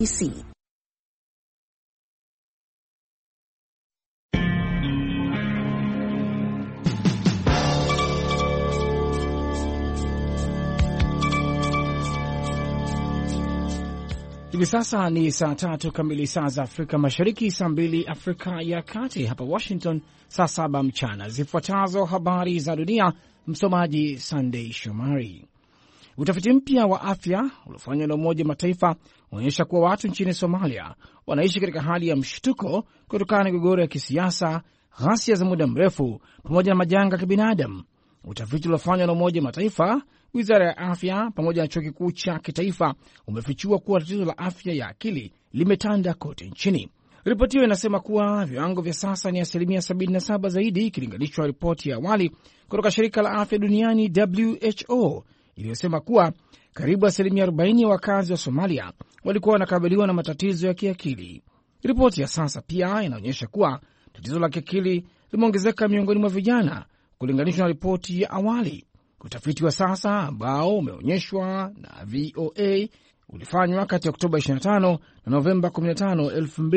Hivi sasa ni saa 3 kamili saa za Afrika Mashariki, saa 2 Afrika ya Kati. Hapa Washington saa 7 mchana. Zifuatazo habari za dunia, msomaji Sunday Shomari. Utafiti mpya wa afya uliofanywa na Umoja Mataifa unaonyesha kuwa watu nchini Somalia wanaishi katika hali ya mshtuko kutokana na migogoro ya kisiasa, ghasia za muda mrefu, pamoja na majanga ya kibinadamu. Utafiti uliofanywa na Umoja Mataifa, Wizara ya Afya pamoja na Chuo Kikuu cha Kitaifa umefichua kuwa tatizo la afya ya akili limetanda kote nchini. Ripoti hiyo inasema kuwa viwango vya sasa ni asilimia 77 zaidi ikilinganishwa ripoti ya awali kutoka Shirika la Afya Duniani WHO iliyosema kuwa karibu asilimia 40 ya wakazi wa Somalia walikuwa wanakabiliwa na matatizo ya kiakili. Ripoti ya sasa pia inaonyesha kuwa tatizo la kiakili limeongezeka miongoni mwa vijana kulinganishwa na ripoti ya awali. Utafiti wa sasa ambao umeonyeshwa na VOA ulifanywa kati ya Oktoba 25 na Novemba 15,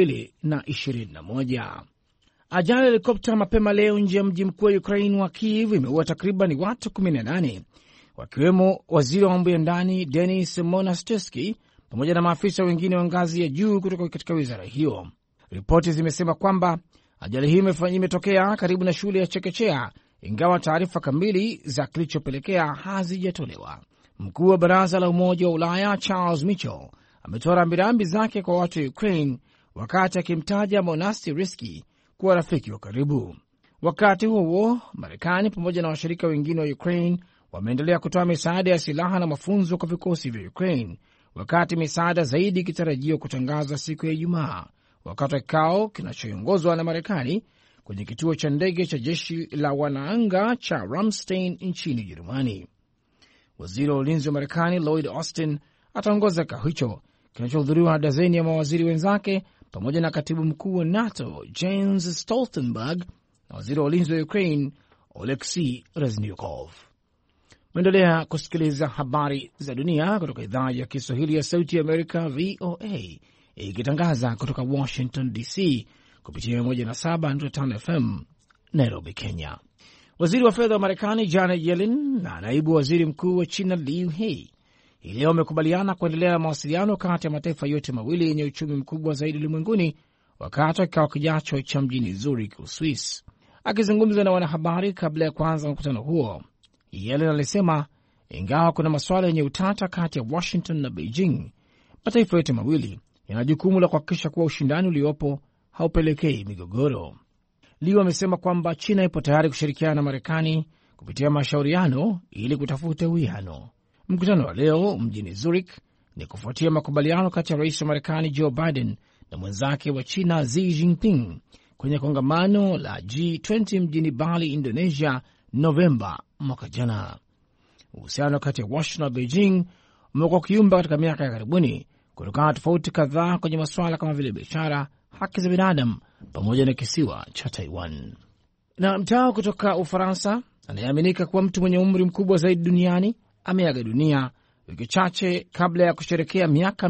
2021. Ajali ya helikopta mapema leo nje ya mji mkuu wa Ukraine wa Kiev imeua takriban watu 18, wakiwemo waziri wa mambo ya ndani Denis Monastevsky pamoja na maafisa wengine wa ngazi ya juu kutoka katika wizara hiyo. Ripoti zimesema kwamba ajali hii imetokea karibu na shule ya chekechea, ingawa taarifa kamili za kilichopelekea hazijatolewa. Mkuu wa baraza la Umoja wa Ulaya Charles Michel ametoa rambirambi zake kwa watu wa Ukraine wakati akimtaja Monastevsky kuwa rafiki wa karibu. Wakati huo Marekani pamoja na washirika wengine wa Ukraine wameendelea kutoa misaada ya silaha na mafunzo kwa vikosi vya Ukraine, wakati misaada zaidi ikitarajiwa kutangazwa siku ya Ijumaa wakati wa kikao kinachoongozwa na Marekani kwenye kituo cha ndege cha jeshi la wanaanga cha Ramstein nchini Ujerumani. Waziri wa ulinzi wa Marekani Lloyd Austin ataongoza kikao hicho kinachohudhuriwa na dazeni ya mawaziri wenzake pamoja na katibu mkuu wa NATO Jens Stoltenberg na waziri wa ulinzi wa Ukraine Oleksiy Reznikov. Mwendelea kusikiliza habari za dunia kutoka idhaa ya Kiswahili ya Sauti ya Amerika VOA ikitangaza kutoka Washington DC kupitia 107.5 FM Nairobi, Kenya. Waziri wa fedha wa Marekani Janet Yellen na naibu waziri mkuu wa China Liu He hii leo wamekubaliana kuendelea na mawasiliano kati ya mataifa yote mawili yenye uchumi mkubwa zaidi ulimwenguni wakati wa kikao kijacho cha mjini Zurich, Uswis. Akizungumza na wanahabari kabla ya kuanza mkutano huo, Yellen alisema ingawa kuna masuala yenye utata kati ya Washington na Beijing, mataifa yote mawili yana jukumu la kuhakikisha kuwa ushindani uliopo haupelekei migogoro. Liu amesema kwamba China ipo tayari kushirikiana na Marekani kupitia mashauriano ili kutafuta uwiano. Mkutano wa leo mjini Zurich ni kufuatia makubaliano kati ya rais wa Marekani Joe Biden na mwenzake wa China Xi Jinping kwenye kongamano la G20 mjini Bali, Indonesia, Novemba mwaka jana. Uhusiano kati ya Washington na Beijing umekuwa ukiumba katika miaka ya karibuni kutokana na tofauti kadhaa kwenye masuala kama vile biashara, haki za binadamu pamoja na kisiwa cha Taiwan. Na mtao kutoka Ufaransa anayeaminika kuwa mtu mwenye umri mkubwa zaidi duniani ameaga dunia wiki chache kabla ya kusherekea miaka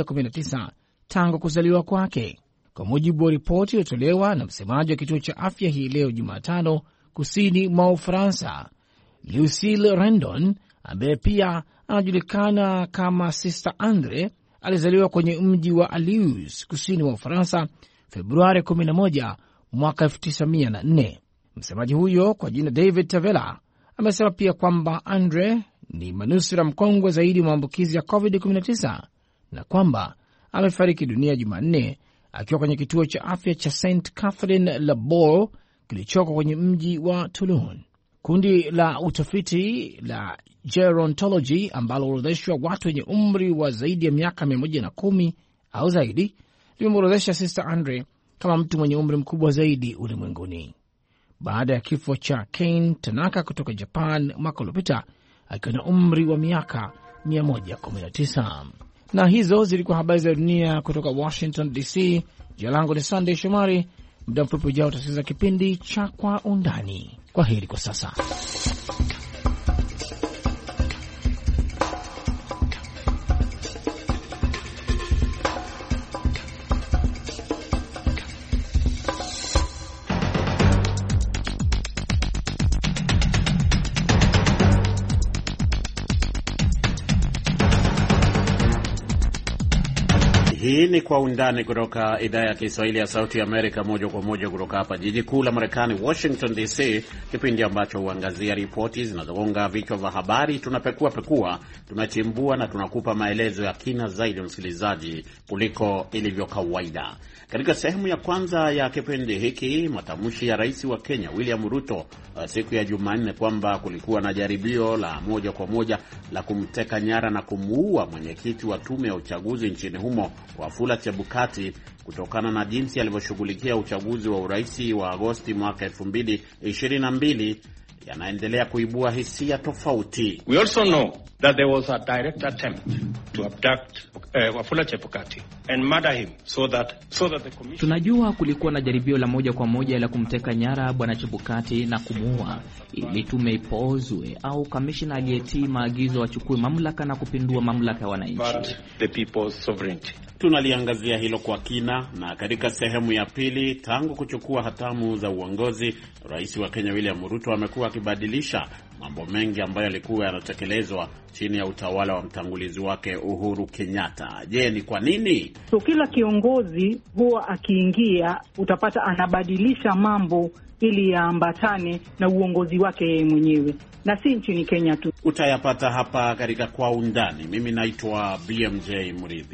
119 tangu kuzaliwa kwake, kwa mujibu wa ripoti iliyotolewa na msemaji wa kituo cha afya hii leo Jumatano kusini mwa Ufaransa. Lucille Rendon ambaye pia anajulikana kama Sister Andre alizaliwa kwenye mji wa Alius kusini mwa Ufaransa Februari 11 mwaka 1904. Msemaji huyo kwa jina David Tavella amesema pia kwamba Andre ni manusura mkongwe zaidi wa maambukizi ya COVID-19 na kwamba amefariki dunia Jumanne akiwa kwenye kituo cha afya cha St Catherine Labor kilichoko kwenye mji wa Toulon. Kundi la utafiti la Gerontology ambalo huorodheshwa watu wenye umri wa zaidi ya miaka 110 au zaidi limeorodhesha Sister Andre kama mtu mwenye umri mkubwa zaidi ulimwenguni baada ya kifo cha Kane Tanaka kutoka Japan mwaka uliopita akiwa na umri wa miaka 119. Na hizo zilikuwa habari za dunia kutoka Washington DC. Jina langu ni Sunday Shomari. Muda mfupi ujao utasikiza kipindi cha Kwa Undani. Kwa heri kwa sasa. Hii ni Kwa Undani kutoka idhaa ya Kiswahili ya Sauti ya Amerika, moja kwa moja kutoka hapa jiji kuu la Marekani, Washington DC, kipindi ambacho huangazia ripoti zinazogonga vichwa vya habari. Tunapekua, tunachimbua na tunakupa maelezo ya kina zaidi, msikilizaji, kuliko ilivyo kawaida. Katika sehemu ya kwanza ya kipindi hiki, matamshi ya rais wa Kenya William Ruto siku ya Jumanne kwamba kulikuwa na jaribio la moja kwa moja la kumteka nyara na kumuua mwenyekiti wa tume ya uchaguzi nchini humo Wafula Chebukati kutokana na jinsi alivyoshughulikia uchaguzi wa urais wa Agosti mwaka 2022 yanaendelea kuibua hisia tofauti. We also know that there was a direct attempt to abduct Wafula Chebukati and murder him so that the commission... Tunajua kulikuwa na jaribio la moja kwa moja la kumteka nyara bwana Chebukati na kumuua ili tume ipozwe au kamishna aliyetii maagizo achukue mamlaka na kupindua mamlaka ya wananchi. The people's sovereignty. Tunaliangazia hilo kwa kina, na katika sehemu ya pili, tangu kuchukua hatamu za uongozi, rais wa Kenya William Ruto amekuwa akibadilisha mambo mengi ambayo yalikuwa yanatekelezwa chini ya utawala wa mtangulizi wake Uhuru Kenyatta. Je, ni kwa nini? So kila kiongozi huwa akiingia utapata anabadilisha mambo ili yaambatane na uongozi wake yeye mwenyewe, na si nchini Kenya tu. Utayapata hapa katika Kwa Undani. Mimi naitwa BMJ Muridhi.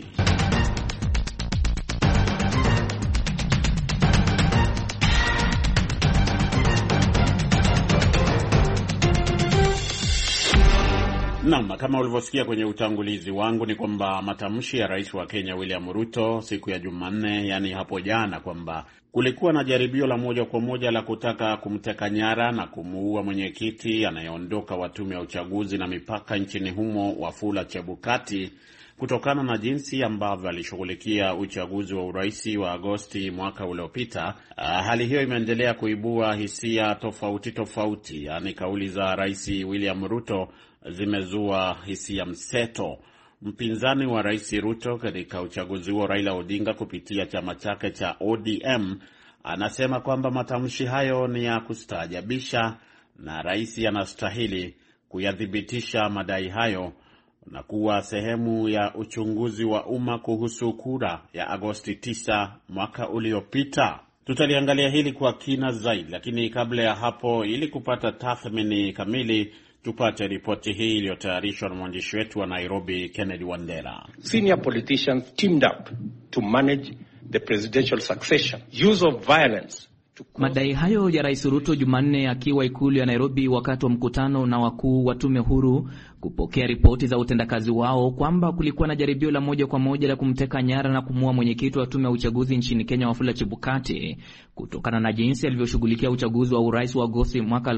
Naam, kama ulivyosikia kwenye utangulizi wangu ni kwamba matamshi ya rais wa Kenya William Ruto siku ya Jumanne, yani hapo jana, kwamba kulikuwa na jaribio la moja kwa moja la kutaka kumteka nyara na kumuua mwenyekiti anayeondoka wa tume ya uchaguzi na mipaka nchini humo Wafula Chebukati kutokana na jinsi ambavyo alishughulikia uchaguzi wa urais wa Agosti mwaka uliopita. Hali hiyo imeendelea kuibua hisia tofauti, yani kauli za rais William Ruto zimezua hisia mseto. Mpinzani wa rais Ruto katika uchaguzi huo, Raila Odinga, kupitia chama chake cha ODM, anasema kwamba matamshi hayo ni ya kustaajabisha na rais anastahili kuyathibitisha madai hayo na kuwa sehemu ya uchunguzi wa umma kuhusu kura ya Agosti 9 mwaka uliopita. Tutaliangalia hili kwa kina zaidi, lakini kabla ya hapo, ili kupata tathmini kamili, tupate ripoti hii iliyotayarishwa na mwandishi wetu wa Nairobi, Kennedy Wandera. Senior politicians teamed up to manage the presidential succession. Use of violence. Madai hayo ya Rais Ruto Jumanne akiwa ikulu ya Nairobi wakati wa mkutano na wakuu wa tume huru kupokea ripoti za utendakazi wao kwamba kulikuwa na jaribio la moja kwa moja la kumteka nyara na kumuua mwenyekiti wa tume ya uchaguzi nchini Kenya Wafula Chebukati kutokana na jinsi alivyoshughulikia uchaguzi wa urais wa Agosti mwaka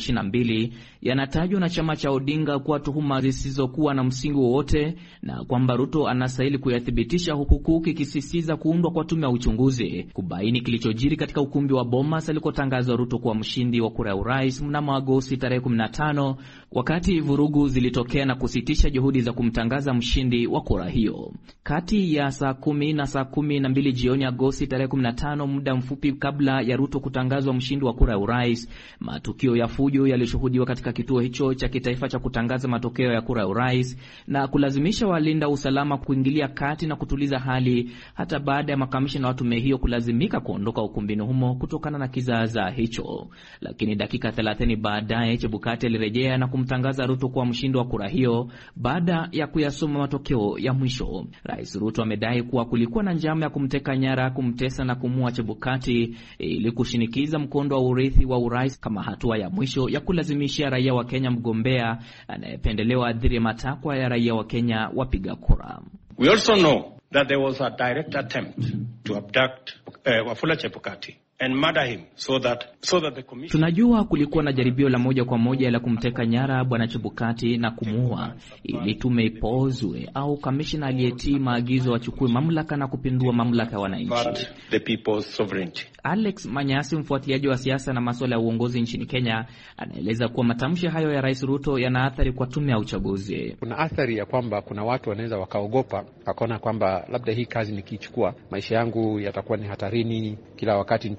2022 yanatajwa na chama cha Odinga kuwa tuhuma zisizokuwa na msingi wowote na kwamba Ruto anastahili kuyathibitisha, huku kikisisitiza kuundwa kwa tume ya uchunguzi kubaini kilichojiri katika ukumbi wa Bomas alikotangazwa Ruto kuwa mshindi wa kura ya urais mnamo Agosti tarehe 15 wakati vurugu zilitokea na kusitisha juhudi za kumtangaza mshindi wa kura hiyo. Kati ya saa 10 na saa 12 jioni Agosti tarehe 15, muda mfupi kabla ya Ruto kutangazwa mshindi wa kura ya urais, matukio ya fujo yalishuhudiwa katika kituo hicho cha kitaifa cha kutangaza matokeo ya kura ya urais na kulazimisha walinda usalama kuingilia kati na kutuliza hali, hata baada ya makamishna wa tume hiyo kulazimika kuondoka ukumbini humo kutokana na kizaazaa hicho. Lakini dakika 30 baadaye Chebukati alirejea na kumtangaza Ruto kuwa mshindi wa kura hiyo baada ya kuyasoma matokeo ya mwisho. Rais Ruto amedai kuwa kulikuwa na njama ya kumteka nyara, kumtesa na kumua Chebukati ili kushinikiza mkondo wa urithi wa urais kama hatua ya mwisho ya kulazimisha raia wa Kenya mgombea anayependelewa adhiri matakwa ya raia wa Kenya wapiga kura. We also know that there was a direct attempt to abduct Wafula Chebukati and murder him so that the commission... Tunajua kulikuwa na jaribio la moja kwa moja la kumteka nyara bwana Chebukati na kumuua ili tume ipozwe au kamishna aliyetii maagizo achukue mamlaka na kupindua mamlaka ya wananchi. The people's sovereignty. Alex Manyasi, mfuatiliaji wa siasa na masuala ya uongozi nchini Kenya, anaeleza kuwa matamshi hayo ya Rais Ruto yana athari kwa tume ya uchaguzi. Kuna athari ya kwamba kuna watu wanaweza wakaogopa, wakaona kwamba labda hii kazi nikichukua maisha yangu yatakuwa ni hatarini, kila wakati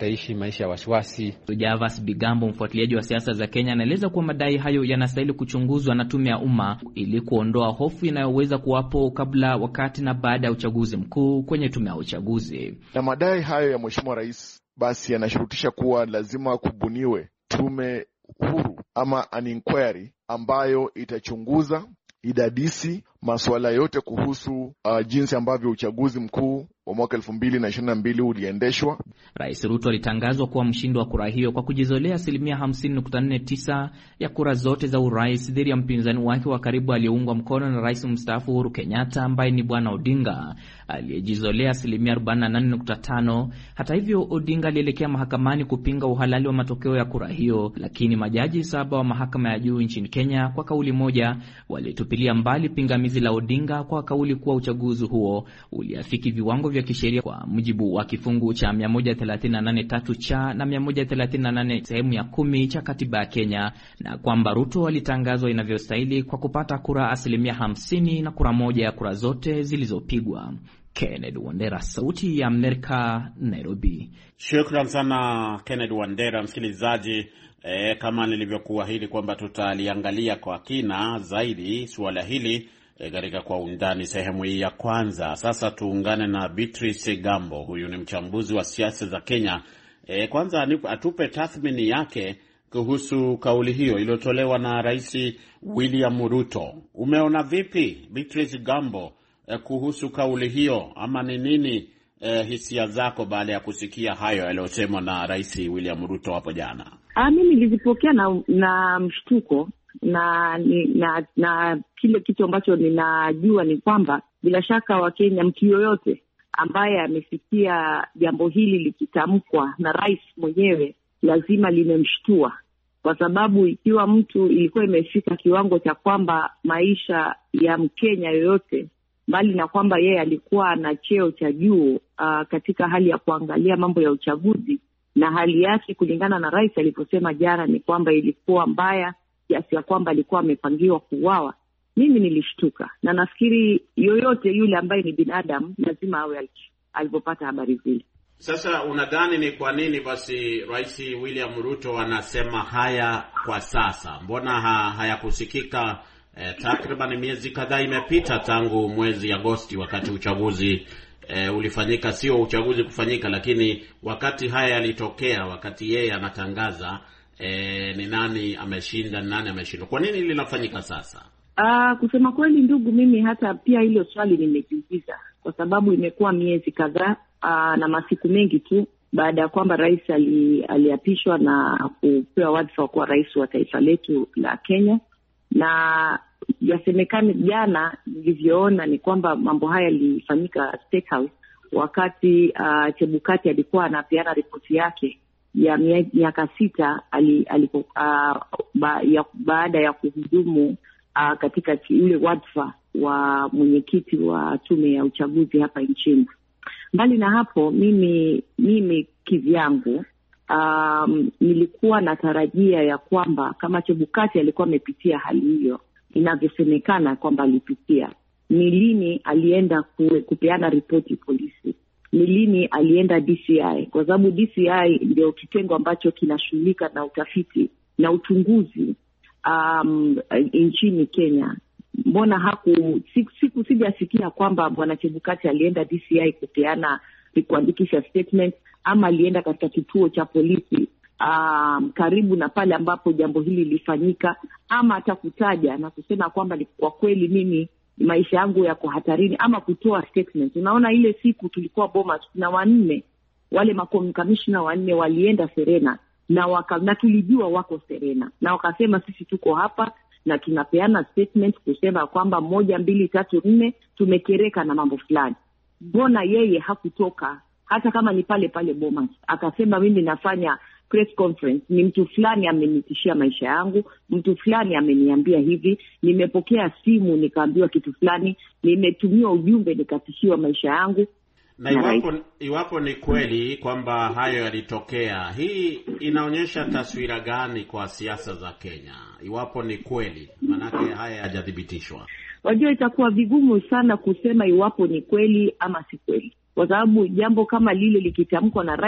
wataishi maisha ya wasiwasi. Javas Bigambo, mfuatiliaji wa siasa za Kenya, anaeleza kuwa madai hayo yanastahili kuchunguzwa na tume ya umma ili kuondoa hofu inayoweza kuwapo kabla, wakati na baada ya uchaguzi mkuu kwenye tume ya uchaguzi. Na madai hayo ya Mheshimiwa Rais basi yanashurutisha kuwa lazima kubuniwe tume huru ama an inquiry ambayo itachunguza, idadisi masuala yote kuhusu jinsi ambavyo uchaguzi mkuu wa mwaka 2022 uliendeshwa. Rais Ruto alitangazwa kuwa mshindi wa kura hiyo kwa kujizolea 50.49% ya kura zote za urais dhidi ya mpinzani wake wa karibu aliyeungwa mkono na Rais mstaafu Uhuru Kenyatta ambaye ni Bwana Odinga aliyejizolea 48.5%. Hata hivyo, Odinga alielekea mahakamani kupinga uhalali wa matokeo ya kura hiyo, lakini majaji 7 wa mahakama ya juu nchini Kenya kwa kauli moja walitupilia mbali pingamizi la Odinga kwa kauli kuwa uchaguzi huo uliafiki viwango vya kisheria kwa mujibu wa kifungu cha 138(3) cha na 138 sehemu ya 10 cha katiba ya Kenya, na kwamba Ruto alitangazwa inavyostahili kwa kupata kura 50% na kura moja ya kura zote zilizopigwa. Kennedy Wandera, Sauti ya Amerika, Nairobi. Shukran sana Kennedy Wandera. Msikilizaji, kama nilivyokuahidi kwamba tutaliangalia kwa kina zaidi suala hili katika kwa undani sehemu hii ya kwanza. Sasa tuungane na Beatrice Gambo. Huyu ni mchambuzi wa siasa za Kenya. Kwanza atupe tathmini yake kuhusu kauli hiyo iliyotolewa na Rais William Ruto. Umeona vipi Beatrice Gambo kuhusu kauli hiyo, ama ni nini hisia zako baada ya kusikia hayo yaliyosemwa na Rais William Ruto hapo jana? Mimi nilizipokea na mshtuko na kile kitu ambacho ninajua ni kwamba bila shaka Wakenya, mtu yoyote ambaye amesikia jambo hili likitamkwa na rais mwenyewe lazima limemshtua, kwa sababu ikiwa mtu ilikuwa imefika kiwango cha kwamba maisha ya Mkenya yoyote, mbali na kwamba yeye alikuwa na cheo cha juu katika hali ya kuangalia mambo ya uchaguzi, na hali yake kulingana na rais aliposema jana ni kwamba ilikuwa mbaya kiasi ya kwamba alikuwa amepangiwa kuuawa, mimi nilishtuka, na nafikiri yoyote yule ambaye ni binadamu lazima awe alipopata habari zile. Sasa unadhani ni kwa nini basi Rais William Ruto anasema haya kwa sasa? Mbona hayakusikika takriban miezi kadhaa imepita tangu mwezi Agosti wakati uchaguzi ulifanyika, sio uchaguzi kufanyika, lakini wakati haya yalitokea, wakati yeye anatangaza ni nani ameshinda, ni nani ameshindwa. Kwa nini linafanyika sasa? Kusema kweli ndugu, mimi hata pia hilo swali nimejiuliza, kwa sababu imekuwa miezi kadhaa na masiku mengi tu baada ya kwamba rais aliapishwa na kupewa wadhifa kuwa rais wa taifa letu la Kenya. Na yasemekana jana nilivyoona ni kwamba mambo haya yalifanyika State House wakati Chebukati alikuwa anapeana ripoti yake ya miaka 6 baada ya kuhudumu katika ile wadhifa wa mwenyekiti wa tume ya uchaguzi hapa nchini. Mbali na hapo, mimi kivyangu nilikuwa natarajia ya kwamba kama Chebukati alikuwa amepitia hali hiyo inavyosemekana kwamba alipitia, ni lini alienda kupeana ripoti polisi, ni lini alienda DCI, kwa sababu DCI ndio kitengo ambacho kinashughulika na utafiti na uchunguzi nchini Kenya. Mbona sijasikia kwamba bwana Chebukati alienda DCI kuandikisha statement, ama alienda katika kituo cha polisi karibu na pale ambapo jambo hili lilifanyika, ama hata kutaja na kusema kwamba kwa kweli mimi maisha yangu yako hatarini, ama kutoa statement. Unaona, ile siku tulikuwa Bomas na wale makomishna 4 walienda Serena na tulijua wako Serena, na wakasema sisi tuko hapa na tunapeana statement kusema kwamba 1, 2, 3, 4 tumekereka na mambo fulani. Mbona yeye hakutoka hata kama ni pale Bomas akasema mimi nafanya press conference, ni mtu fulani amenitishia maisha yangu, mtu fulani ameniambia hivi, nimepokea simu nikaambiwa kitu fulani, nimetumiwa ujumbe nikatishiwa maisha yangu. Na iwapo ni kweli kwamba hayo yalitokea, hii inaonyesha taswira gani kwa siasa za Kenya? Iwapo ni kweli, manake haya hayajathibitishwa. Wajua, itakuwa vigumu sana kusema iwapo ni kweli ama si kweli, kwa sababu jambo kama lile likitamkwa na rais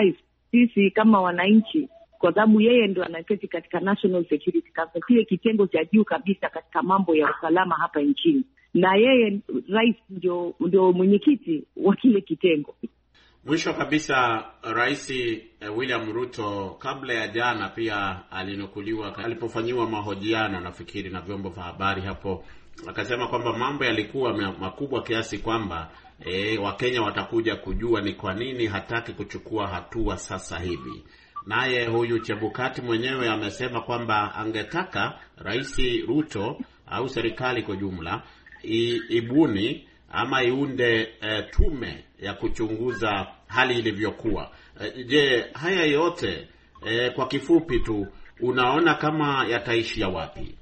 sisi kama wananchi, kwa sababu yeye ndo anaketi katika National Security Council, kile kitengo cha juu kabisa katika mambo ya usalama hapa nchini, na yeye rais ndio mwenyekiti wa kile kitengo. Mwisho kabisa, Rais William Ruto kabla ya jana pia alinukuliwa alipofanyiwa mahojiano nafikiri na vyombo vya habari hapo, akasema kwamba mambo yalikuwa makubwa kiasi kwamba Wakenya watakuja kujua ni kwa nini hataki kuchukua hatua sasa hivi. Naye huyu Chebukati mwenyewe amesema kwamba angetaka Rais Ruto au serikali kwa jumla ibuni ama iunde tume ya kuchunguza hali ilivyokuwa. Je, haya yote kwa kifupi tu unaona kama yataishia wapi?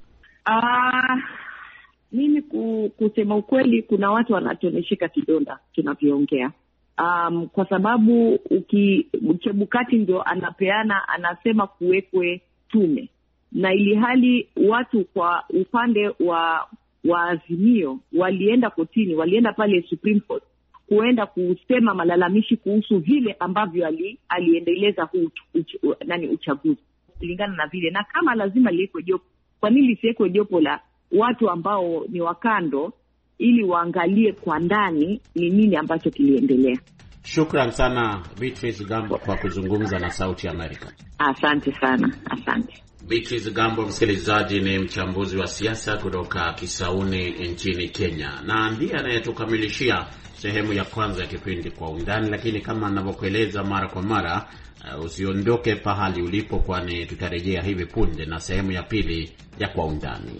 Mimi kusema ukweli, kuna watu wanatoneshika kidonda tunavyoongea. Kwa sababu Chebukati ndio anasema kuwekwe tume, na ili hali watu kwa upande wa Azimio walienda kotini, walienda pale Supreme Court kuenda kusema malalamishi kuhusu vile ambavyo aliendeleza uchaguzi kulingana na vile. Na kama lazima liwekwe jopo, kwa nini lisiwekwe jopo la watu ambao ni wakando ili waangalie kwa ndani ni nini ambacho kiliendelea? Shukran sana Beatrice Gambo kwa kuzungumza na Sauti Amerika. Asante sana, asante. Beatrice Gambo, msikilizaji, ni mchambuzi wa siasa kutoka Kisauni nchini Kenya, na ndiye anayetukamilishia sehemu ya kwanza ya kipindi Kwa Undani. Lakini kama ninavyokueleza mara kwa mara, usiondoke pahali ulipo, kwani tutarejea hivi punde na sehemu ya pili ya Kwa Undani.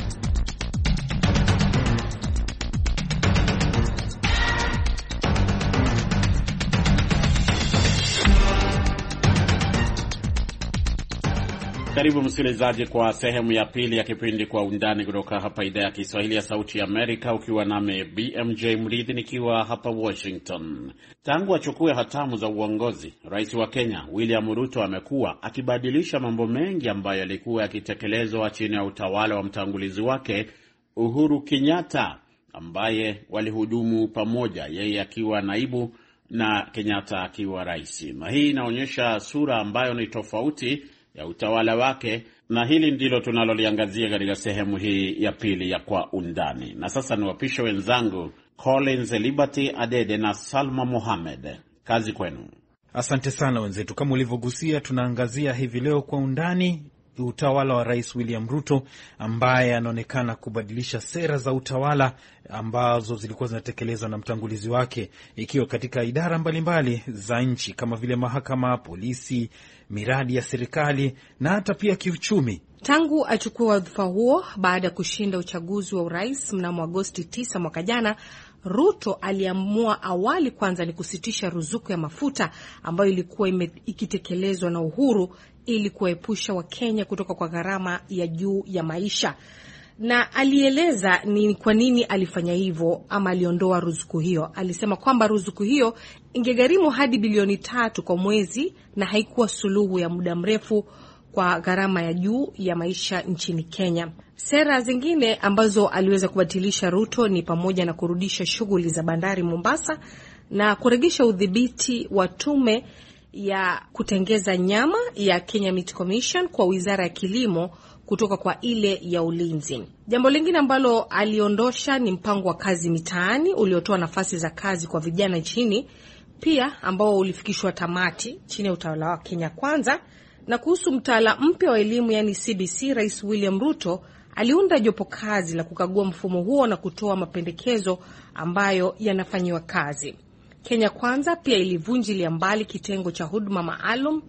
Karibu msikilizaji kwa sehemu ya pili ya kipindi Kwa Undani kutoka hapa idhaa ya Kiswahili ya Sauti ya Amerika, ukiwa nami BMJ Mridhi nikiwa hapa Washington. Tangu achukue hatamu za uongozi, Rais wa Kenya William Ruto amekuwa akibadilisha mambo mengi ambayo yalikuwa yakitekelezwa chini ya utawala wa mtangulizi wake Uhuru Kenyatta, ambaye walihudumu pamoja, yeye akiwa naibu na Kenyatta akiwa rais. Na hii inaonyesha sura ambayo ni tofauti ya utawala wake, na hili ndilo tunaloliangazia katika sehemu hii ya pili ya Kwa Undani. Na sasa niwapishe wenzangu Collins Liberty Adede na Salma Mohamed. Kazi kwenu. Asante sana wenzetu. Kama ulivyogusia, tunaangazia hivi leo Kwa Undani utawala wa Rais William Ruto, ambaye anaonekana kubadilisha sera za utawala ambazo zilikuwa zinatekelezwa na mtangulizi wake, ikiwa katika idara mbalimbali za nchi kama vile mahakama, polisi, miradi ya serikali na hata pia kiuchumi. Tangu achukua wadhifa huo baada ya kushinda uchaguzi wa urais mnamo Agosti 9 mwaka jana, Ruto aliamua awali kwanza ni kusitisha ruzuku ya mafuta ambayo ilikuwa ikitekelezwa na Uhuru ili kuwaepusha Wakenya kutoka kwa gharama ya juu ya maisha. Na alieleza ni kwa nini alifanya hivyo ama aliondoa ruzuku hiyo. Alisema kwamba ruzuku hiyo ingegharimu hadi bilioni 3 kwa mwezi na haikuwa suluhu ya muda mrefu kwa gharama ya juu ya maisha nchini Kenya. Sera zingine ambazo aliweza kubatilisha Ruto ni pamoja na kurudisha shughuli za bandari Mombasa na kurejesha udhibiti wa tume ya kutengeza nyama ya Kenya Meat Commission kwa Wizara ya Kilimo kutoka kwa ile ya Ulinzi. Jambo lingine ambalo aliondosha ni mpango wa kazi mitaani uliotoa nafasi za kazi kwa vijana nchini, pia ambao ulifikishwa tamati chini ya utawala wa Kenya Kwanza. Na kuhusu mtaala mpya wa elimu yani CBC, Rais William Ruto aliunda jopo kazi la kukagua mfumo huo na kutoa mapendekezo ambayo yanafanywa kazi. Kenya Kwanza pia ilivunjilia mbali kitengo cha huduma maalum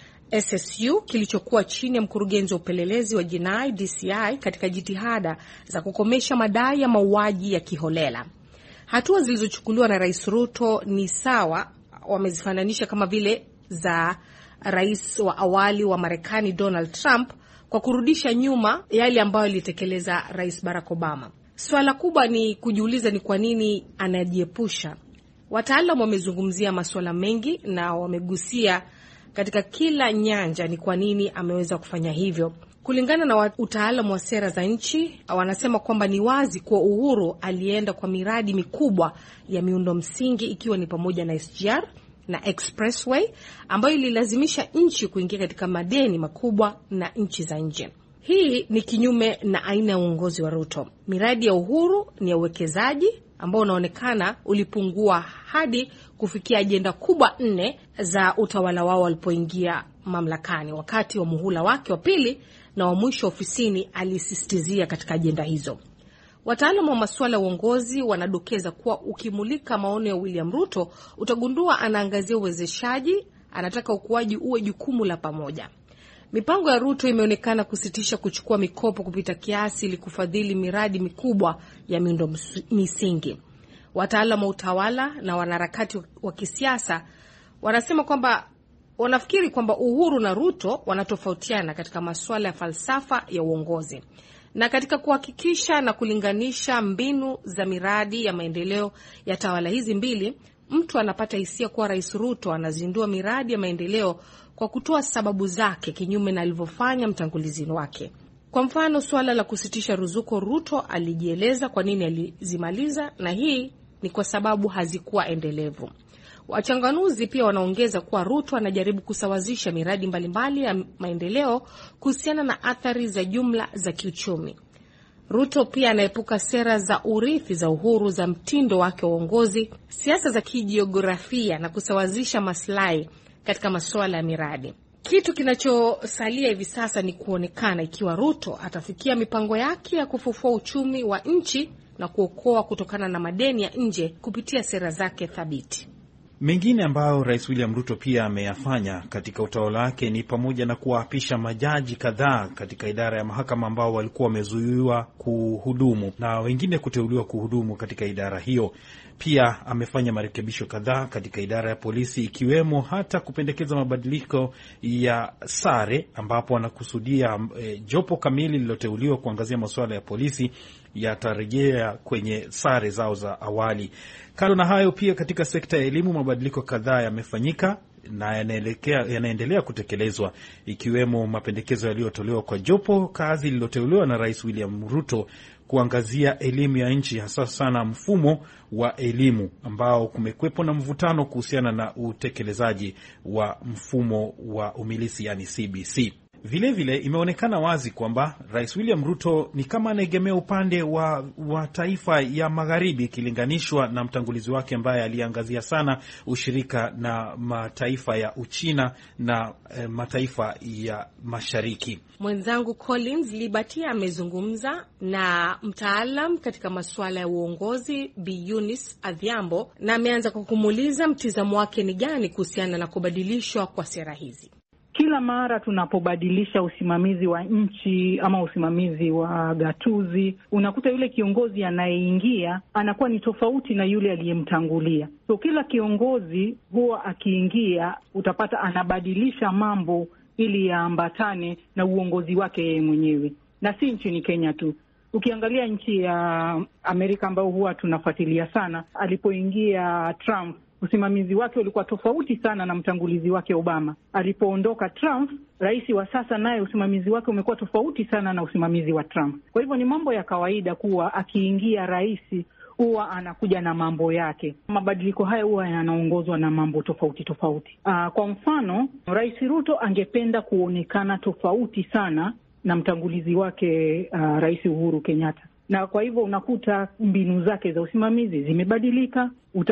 SSU kilichokuwa chini ya mkurugenzi wa upelelezi wa jinai DCI katika jitihada za kukomesha madai ya mauaji ya kiholela. Hatua zilizochukuliwa na Rais Ruto ni sawa, wamezifananisha kama vile za rais wa awali wa Marekani Donald Trump kwa kurudisha nyuma yale ambayo alitekeleza Rais Barack Obama. Swala kubwa ni kujiuliza ni kwa nini anajiepusha. Wataalamu wamezungumzia masuala mengi na wamegusia katika kila nyanja ni kwa nini ameweza kufanya hivyo. Kulingana na utaalamu wa sera za nchi, wanasema kwamba ni wazi kuwa Uhuru alienda kwa miradi mikubwa ya miundo msingi ikiwa ni pamoja na SGR, na expressway ambayo ililazimisha nchi kuingia katika madeni makubwa na nchi za nje. Hii ni kinyume na aina ya uongozi wa Ruto. Miradi ya Uhuru ni ya uwekezaji ambao unaonekana ulipungua hadi kufikia ajenda kubwa 4 za utawala wao walipoingia mamlakani. Wakati wa muhula wake wa pili na wa mwisho ofisini alisisitizia katika ajenda hizo. Wataalamu wa masuala ya uongozi wanadokeza kuwa ukimulika maono ya William Ruto utagundua anaangazia uwezeshaji, anataka ukuaji uwe jukumu la pamoja. Mipango ya Ruto imeonekana kusitisha kuchukua mikopo kupita kiasi ili kufadhili miradi mikubwa ya miundo misingi. Wataalamu wa utawala na wanaharakati wa kisiasa wanasema kwamba wanafikiri kwamba Uhuru na Ruto wanatofautiana katika masuala ya falsafa ya uongozi. Na katika kuhakikisha na kulinganisha mbinu za miradi ya maendeleo ya tawala hizi mbili, mtu anapata hisia kuwa Rais Ruto anazindua miradi ya maendeleo kwa kutoa sababu zake kinyume na alivyofanya mtangulizi wake. Kwa mfano, suala la kusitisha ruzuku, Ruto alijieleza kwa nini alizimaliza, na hii ni kwa sababu hazikuwa endelevu. Wachanganuzi pia wanaongeza kuwa Ruto anajaribu kusawazisha miradi mbalimbali ya maendeleo kuhusiana na athari za jumla za kiuchumi. Ruto pia anaepuka sera za urithi za Uhuru za mtindo wake wa uongozi, siasa za kijiografia na kusawazisha maslahi katika masuala ya miradi. Kitu kinachosalia hivi sasa ni kuonekana ikiwa Ruto atafikia mipango yake ya kufufua uchumi wa nchi na kuokoa kutokana na madeni ya nje kupitia sera zake thabiti. Mengine ambayo Rais William Ruto pia ameyafanya katika utawala wake ni pamoja na kuwaapisha majaji kadhaa katika idara ya mahakama ambao walikuwa wamezuiwa kuhudumu na wengine kuteuliwa kuhudumu katika idara hiyo. Pia amefanya marekebisho kadhaa katika idara ya polisi, ikiwemo hata kupendekeza mabadiliko ya sare, ambapo anakusudia jopo kamili liloteuliwa kuangazia masuala ya polisi yatarejea kwenye sare zao za awali. Kando na hayo, pia katika sekta ya elimu mabadiliko kadhaa yamefanyika na yanaendelea kutekelezwa, ikiwemo mapendekezo yaliyotolewa kwa jopo kazi lililoteuliwa na Rais William Ruto kuangazia elimu ya nchi, hasa sana mfumo wa elimu ambao kumekwepo na mvutano kuhusiana na utekelezaji wa mfumo wa umilisi, yani CBC. Vile imeonekana wazi kwamba Rais William Ruto ni kama anaegemea upande wa taifa ya magharibi ikilinganishwa na mtangulizi wake ambaye aliangazia sana ushirika na mataifa ya Uchina na mataifa ya mashariki. Mwenzangu Collins Liberty amezungumza na mtaalam katika masuala ya uongozi Bi Eunice Adhiambo, na ameanza kwa kumuuliza mtizamo wake ni gani kuhusiana na kubadilishwa kwa sera hizi. Kila mara tunapobadilisha usimamizi wa nchi ama usimamizi wa gatuzi, unakuta yule kiongozi anayeingia anakuwa ni tofauti na yule aliyemtangulia. So kila kiongozi huwa akiingia utapata anabadilisha mambo ili yaambatane na uongozi wake yeye mwenyewe. Na si nchini Kenya tu. Ukiangalia nchi ya Amerika ambao huwa tunafuatilia sana, alipoingia Trump, usimamizi wake ulikuwa tofauti sana na mtangulizi wake Obama. Alipoondoka Trump, rais wa sasa naye usimamizi wake umekuwa tofauti sana na usimamizi wa Trump. Kwa hivyo ni mambo ya kawaida kuwa akiingia rais huwa anakuja na mambo yake. Mabadiliko haya huwa yanaongozwa na mambo tofauti tofauti. Kwa mfano, Rais Ruto angependa kuonekana tofauti sana na mtangulizi wake Rais Uhuru Kenyatta. Na kwa hivyo unakuta mbinu zake za usimamizi zimebadilika,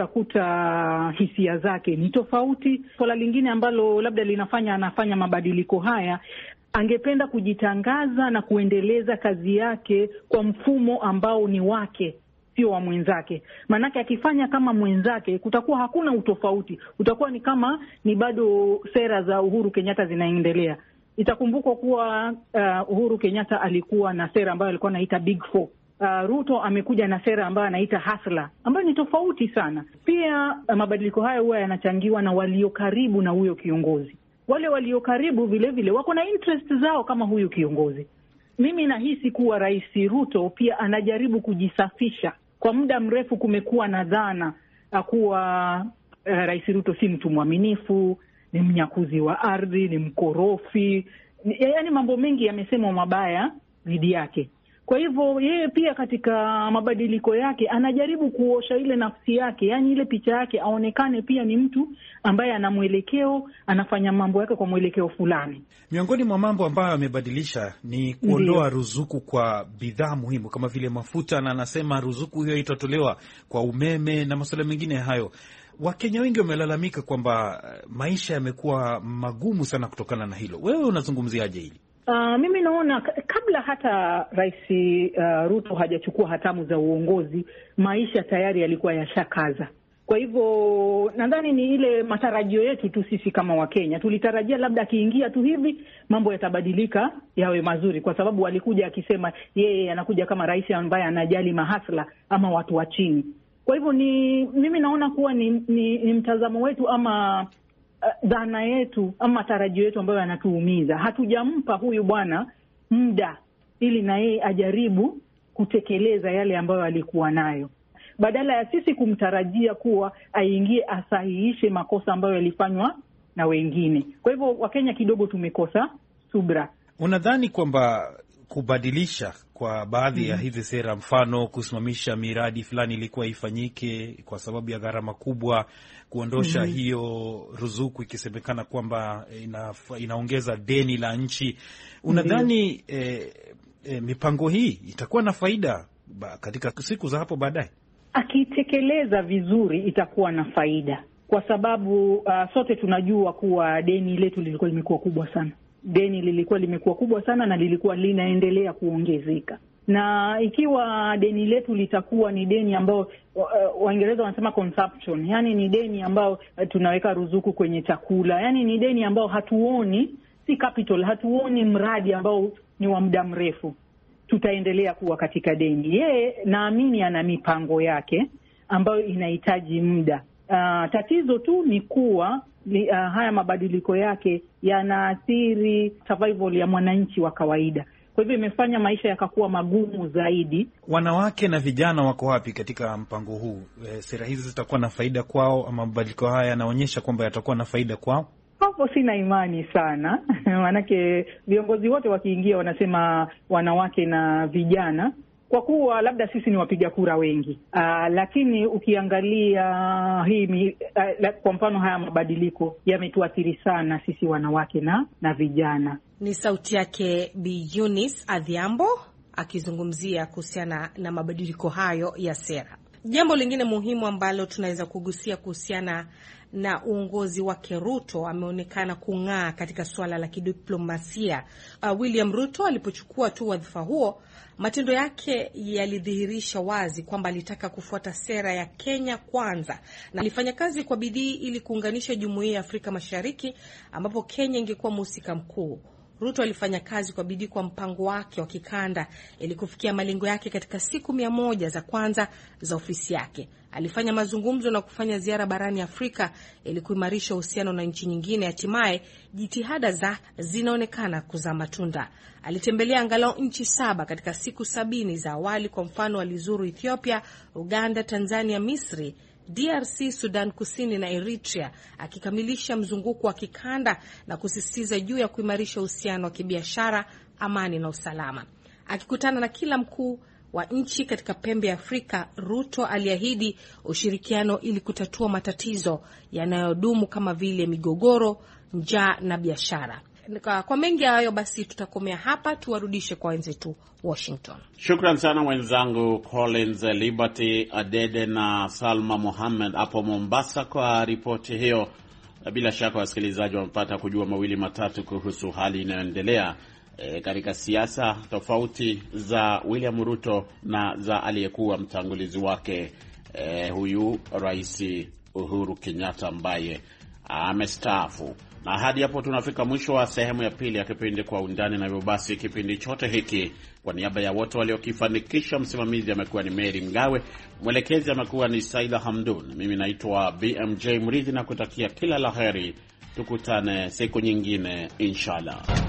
utakuta hisia zake ni tofauti. Swala lingine ambalo labda anafanya mabadiliko haya, angependa kujitangaza na kuendeleza kazi yake kwa mfumo ambao ni wake, sio wa mwenzake. Manake akifanya kama mwenzake kutakuwa hakuna utofauti. Utakuwa ni kama ni bado sera za Uhuru Kenyatta zinaendelea. Itakumbukwa kuwa Uhuru Kenyatta alikuwa na sera ambayo alikuwa anaita Big Four. Ruto amekuja na sera ambayo anaita Hustler, ambayo ni tofauti sana. Pia mabadiliko haya huwa yanachangiwa na walio karibu na huyo kiongozi. Wale walio karibu vile vile wako na interest zao kama huyo kiongozi. Mimi nahisi kuwa Rais Ruto pia anajaribu kujisafisha. Kwa muda mrefu kumekuwa na dhana kuwa Rais Ruto si mtu mwaminifu, ni mnyakuzi wa ardhi, ni mkorofi. Yaani mambo mengi yamesemwa mabaya dhidi yake. Kwa hivyo yeye pia katika mabadiliko yake anajaribu kuosha ile nafsi yake, yani ile picha yake aonekane pia ni mtu ambaye ana mwelekeo, anafanya mambo yake kwa mwelekeo fulani. Miongoni mwa mambo ambayo amebadilisha ni kuondoa ruzuku kwa bidhaa muhimu kama vile mafuta, na anasema ruzuku hiyo itatolewa kwa umeme na masuala mengine hayo. Wakenya wengi wamelalamika kwamba maisha yamekuwa magumu sana kutokana na hilo. Wewe unazungumziaje hili? Mimi naona kabla hata Rais Ruto hajachukua hatamu za uongozi, maisha tayari yalikuwa yashakaza. Kwa hivyo nadhani ni ile matarajio yetu tu sisi kama Wakenya. Tulitarajia labda akiingia tu hivi mambo yatabadilika yawe mazuri, kwa sababu alikuja akisema yeye anakuja kama rais ambaye anajali mahasla ama watu wa chini. Kwa hivyo mimi naona kuwa ni mtazamo wetu ama dhana yetu ama matarajio yetu ambayo yanatuumiza. Hatujampa huyu bwana muda ili na yeye ajaribu kutekeleza yale ambayo alikuwa nayo, badala ya sisi kumtarajia kuwa aingie asahihishe makosa ambayo yalifanywa na wengine. Kwa hivyo Wakenya kidogo tumekosa subra. Unadhani kwamba kubadilisha kwa baadhi ya hizi sera, mfano kusimamisha miradi fulani ilikuwa ifanyike kwa sababu ya gharama kubwa, kuondosha hiyo ruzuku ikisemekana kwamba inaongeza deni la nchi, unadhani mipango hii itakuwa na faida katika siku za hapo baadaye? Akitekeleza vizuri itakuwa na faida, kwa sababu sote tunajua kuwa deni letu lilikuwa limekuwa kubwa sana. Deni lilikuwa limekuwa kubwa sana na lilikuwa linaendelea kuongezeka. Na ikiwa deni letu litakuwa ni deni ambao Waingereza wanasema consumption, yani ni deni ambao tunaweka ruzuku kwenye chakula, yani ni deni ambao hatuoni, si capital, hatuoni mradi ambao ni wa muda mrefu, tutaendelea kuwa katika deni. Yeye naamini ana mipango yake ambayo inahitaji muda. Tatizo tu ni kuwa haya mabadiliko yake yanaathiri survival ya mwananchi wa kawaida. Kwa hivyo imefanya maisha yakakuwa magumu zaidi. Wanawake na vijana wako wapi katika mpango huu? Sera hizi zitakuwa na faida kwao ama mabadiliko haya yanaonyesha kwamba yatakuwa na faida kwao? Hapo sina imani sana. Manake viongozi wote wakiingia wanasema wanawake na vijana, kwa kuwa labda sisi ni wapiga kura wengi. Lakini ukiangalia kwa mfano haya mabadiliko yametuathiri sana sisi wanawake na vijana. Ni sauti yake Bi Eunice Adhiambo akizungumzia kuhusiana na mabadiliko hayo ya sera. Jambo lingine muhimu ambalo tunaweza kugusia kuhusiana na uongozi wake Ruto, ameonekana kung'aa katika suala la kidiplomasia. William Ruto alipochukua tu wadhifa huo, matendo yake yalidhihirisha wazi kwamba alitaka kufuata sera ya Kenya kwanza, na alifanya kazi kwa bidii ili kuunganisha Jumuiya ya Afrika Mashariki ambapo Kenya ingekuwa mhusika mkuu. Ruto alifanya kazi kwa bidii kwa mpango wake wa kikanda ili kufikia malengo yake katika siku 100 za kwanza za ofisi yake. Alifanya mazungumzo na kufanya ziara barani Afrika ili kuimarisha uhusiano na nchi nyingine. Hatimaye jitihada zinaonekana kuzaa matunda. Alitembelea angalau nchi 7 katika siku 70 za awali. Kwa mfano, alizuru Ethiopia, Uganda, Tanzania, Misri, DRC, Sudan Kusini na Eritrea, akikamilisha mzunguko wa kikanda na kusisitiza juu ya kuimarisha uhusiano wa kibiashara, amani na usalama. Akikutana na kila mkuu wa nchi katika pembe ya Afrika, Ruto aliahidi ushirikiano ili kutatua matatizo yanayodumu kama vile migogoro, njaa na biashara. Kwa mengi hayo basi tutakomea hapa, tuwarudishe kwa wenzetu Washington. Shukran sana wenzangu Collins Liberty Adede na Salma Mohamed hapo Mombasa kwa ripoti hiyo. Bila shaka wasikilizaji wamepata kujua mawili matatu kuhusu hali inayoendelea katika siasa tofauti za William Ruto na za aliyekuwa mtangulizi wake huyu Rais Uhuru Kenyatta ambaye amestaafu. Na hadi hapo tunafika mwisho wa sehemu ya pili ya kipindi Kwa Undani, na hivyo basi kipindi chote hiki kwa niaba ya wote waliokifanikisha, msimamizi amekuwa ni Mary Mgawe, mwelekezi amekuwa ni Saida Hamdun, mimi naitwa BMJ Mridhi na kutakia kila laheri. Tukutane siku nyingine inshallah.